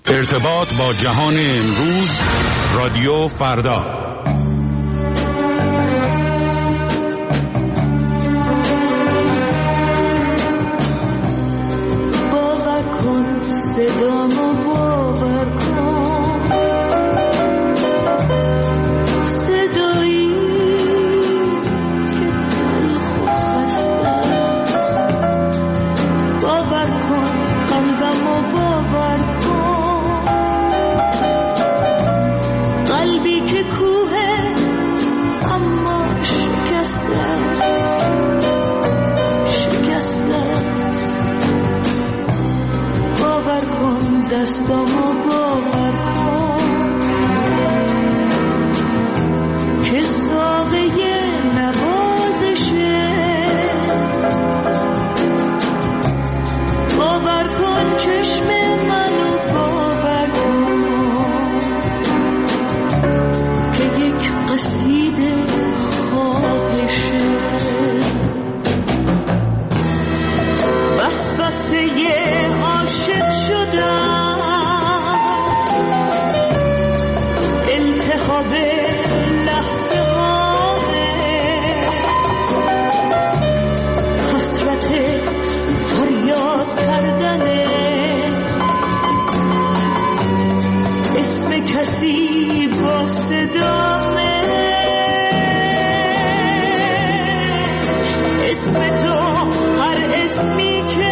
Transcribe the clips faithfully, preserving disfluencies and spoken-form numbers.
ارتباط با جهان امروز، رادیو فردا. باور کن صدامو، باور کن صدایی که تلخ و خسته است. باور کن قلبمو، باور کن قلبی که کوه اما شکسته است، شکسته است. باور کن دستامو، باور کن که ساقه نوازشه. باور کن چشم منو، باور کن که یک قصیده خواهشه. وسوسه عاشق شدم، التهاب لحظه هامه، حسرت فریاد کردنه، اسم کسی با صدامه، اسم تو هر اسمی که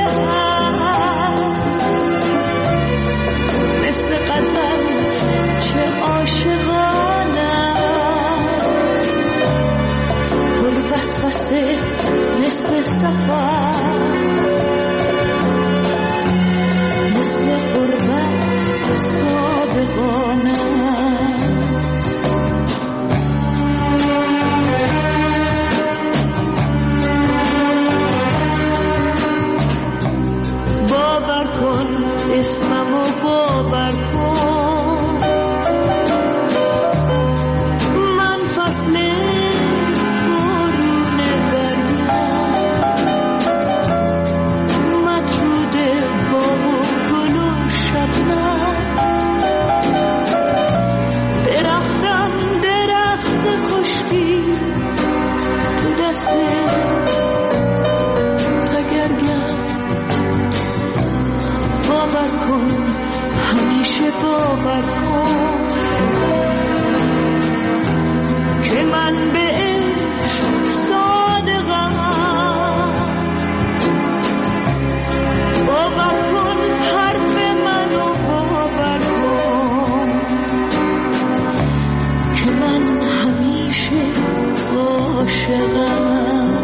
هست، مثل غزل چه عاشقانه است، پر وسوسه مثل سفر، مثل قربت صادقانه است. باور کن اسممو، باور کن من فصل بارون بریم، مطرود باغ و گل و شبنم، درختم درخت خشکی تو دست تگرگم. باور کن همیشه، باور کن که من به عشق صادقم. باور کن حرف منو، باور کن که من همیشه عاشقم.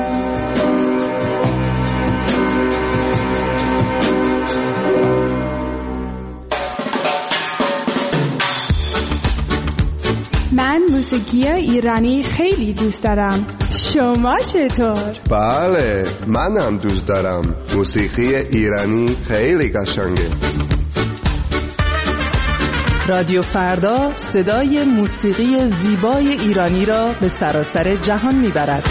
من موسیقی ایرانی خیلی دوست دارم. شما چطور؟ بله، من هم دوست دارم. موسیقی ایرانی خیلی قشنگه. رادیو فردا صدای موسیقی زیبای ایرانی را به سراسر جهان میبرد.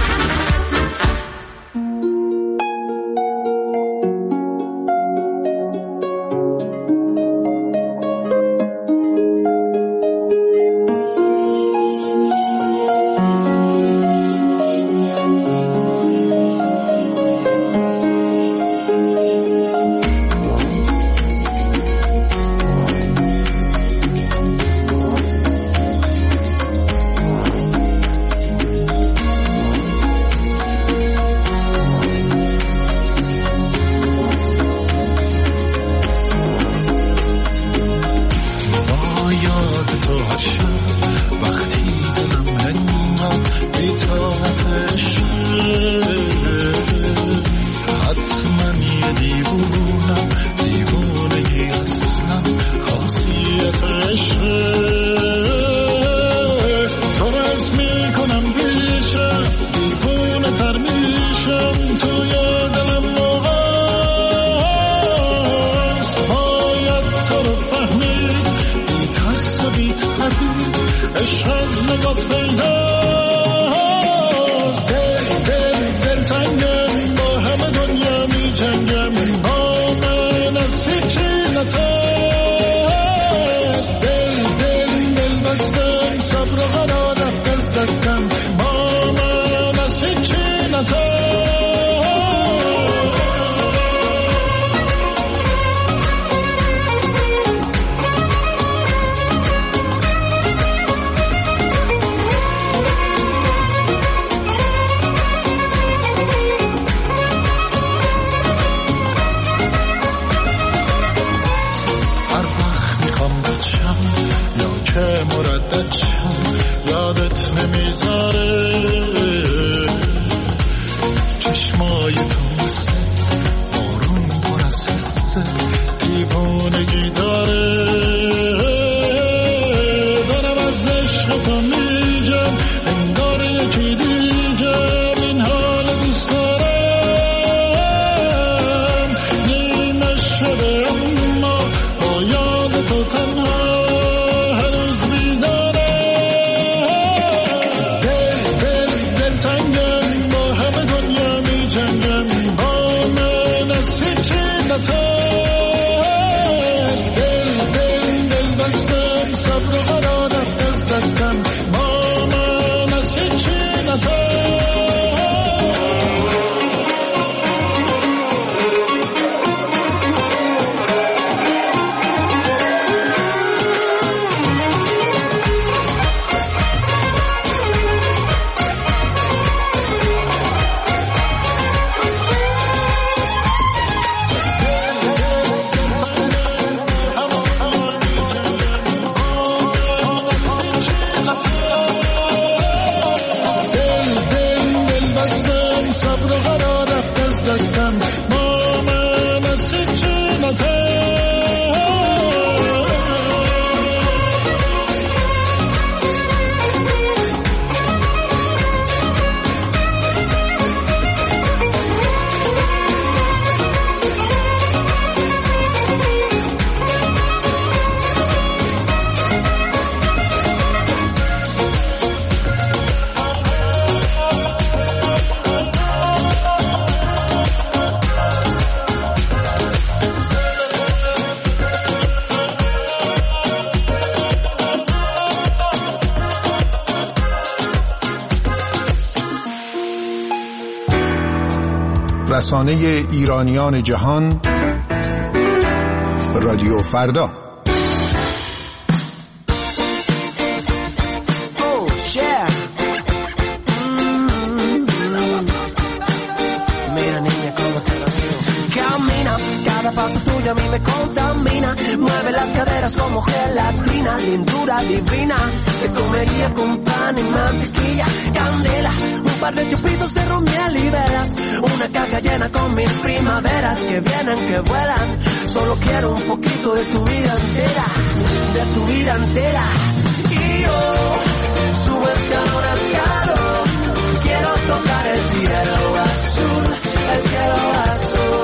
دیوونگی داره دارم از عشق تو میگم انگار یکی دیگه این حال دوست دارم نیمه شده اما با یاد تو تنها هنوز بیدارم دل دل دل تنگم با همه دنیا می جنگم با من از هیچی نترس دل دل دل بستم صبر و قرار رفت از دستم با من از هیچی نترس رسانه ایرانیان جهان رادیو فردا. Paso tuyo a mí me contamina, mueve las caderas como gelatina, lindura divina, te comería con pan y mantequilla, candela, un par de chupitos de romiel y velas, una caja llena con mil primaveras que vienen, que vuelan, solo quiero un poquito de tu vida entera, de tu vida entera, y yo subo escalón a escalón, quiero tocar el cielo azul, el cielo azul.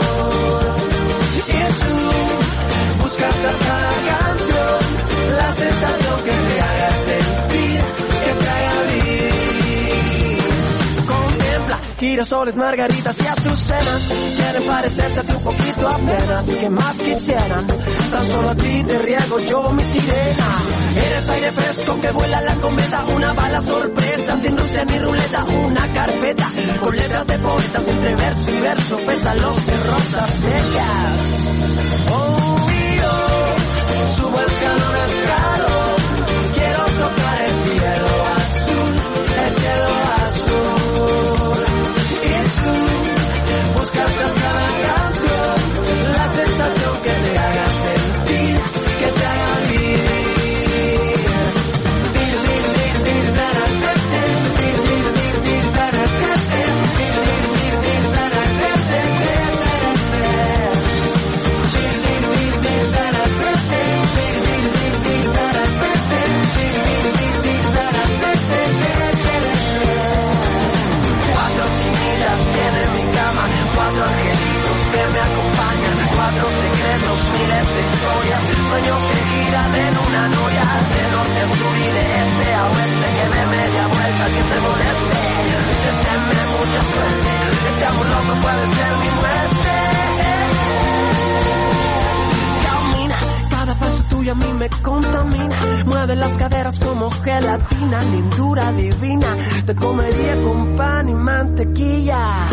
Buscas cada canción, la sensación que te haga sentir, que te haga vivir. Contempla girasoles, margaritas y azucenas, quieren parecerse a ti un poquito apenas. ¿Qué más quisieran? Tan solo a ti te riego yo mi sirena. Eres aire fresco que vuela la cometa, una bala sorpresa, sin Rusia ni ruleta, una carpeta con letras de poetas entre verso y verso, pétalos de rosas secas. Oh, subo escalón a escalón, quiero tocar el cielo azul, el cielo azul. Y tú buscas tras cada canción la sensación que te haga sentir, que te haga vivir. Cuatro angelitos que me acompañan, cuatro secretos, miles de historias, sueños que giran en una noria, de norte a sur y de este a oeste, que me media vuelta, que se moleste, deseenme mucha suerte, este amor loco puede ser mi muerte. Camina, cada paso tuyo a mí me contamina, mueve las caderas como gelatina, lindura divina, te comería con pan y mantequilla.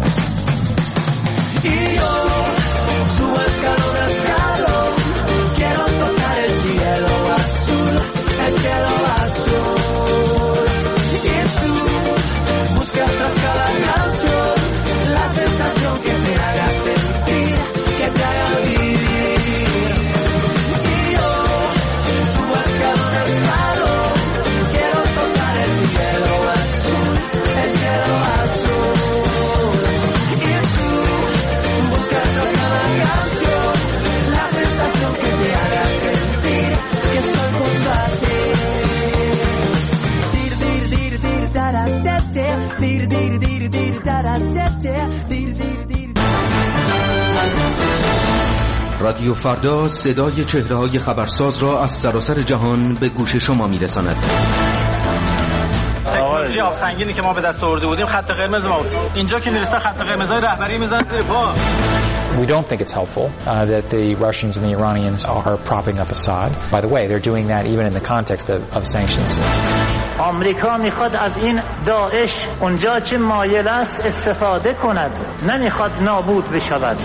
Y yo subo escalón a escalón, quiero tocar el cielo azul, el cielo azul. Y tú buscas tras cada canción la sensación que te haga sentir, que te haga vivir. Y yo subo escalón a escalón, quiero tocar el cielo azul, el cielo azul. Y tú buscas tras cada canción رادیو فردا صدای چهره‌های خبرساز را از سراسر جهان به گوش شما می‌رساند. تکنولوژی آب سنگینی که ما به دست آورده بودیم خط قرمز ما بود. اینجا که میرسه خط قرمزای رهبری میزنن زیر پا. We don't think it's helpful uh, that the Russians and the Iranians are propping up Assad. By the way, they're doing that even in the context of, of sanctions. آمریکا میخواد از این داعش اونجا چه مایل است استفاده کند، نمیخواد نابود بشود.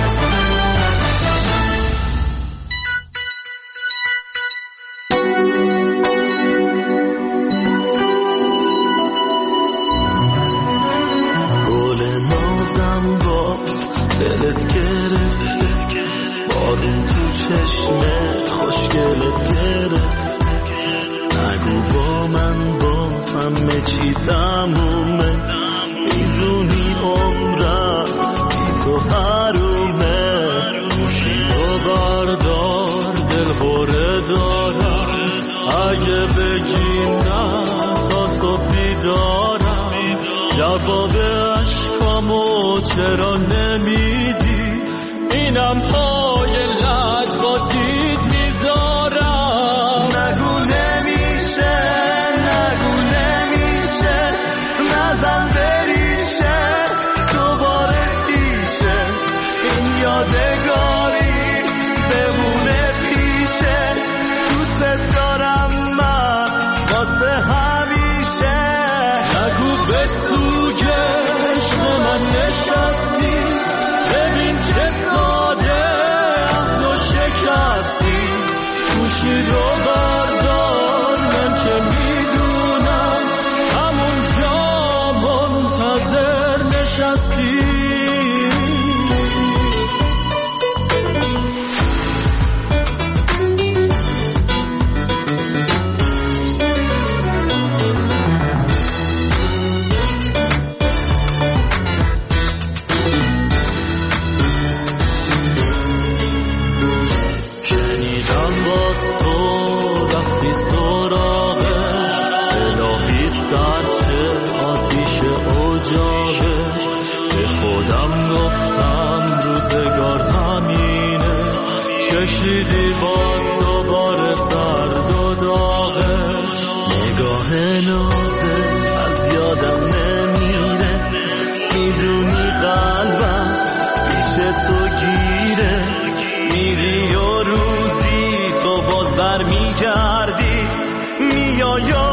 گل نازم باز دلت گرفته، بارون تو چشمت خوشگلت گرفته، نگو با من باز همه چی تمومه، میدونی عمرم بی تو حرومه، گوشی تو بردار دل خوره دارم، اگه بگی نه تا صبح بیدارم، جواب عشقامو چرا نمیدی، اینم پای لجباتیت میذارم، نگو نمیشه نگو نمیشه، نزن بریشه دوباره تیشه، این یادگاری بمونه پیشه، دوست دارم من واسه همیشه، نگو به سوی عشق من نشستی، ببین چه ساده عهدو شکستی، گوشی رو بردار من که میدونم همونجا منتظر نشستی. کشیدی باز دوباره سرد و داغش، نگاه نازه از یادم نمیره، میدونی قلبم پیش تو گیره، میری و روزی تو باز بر میگردی، میای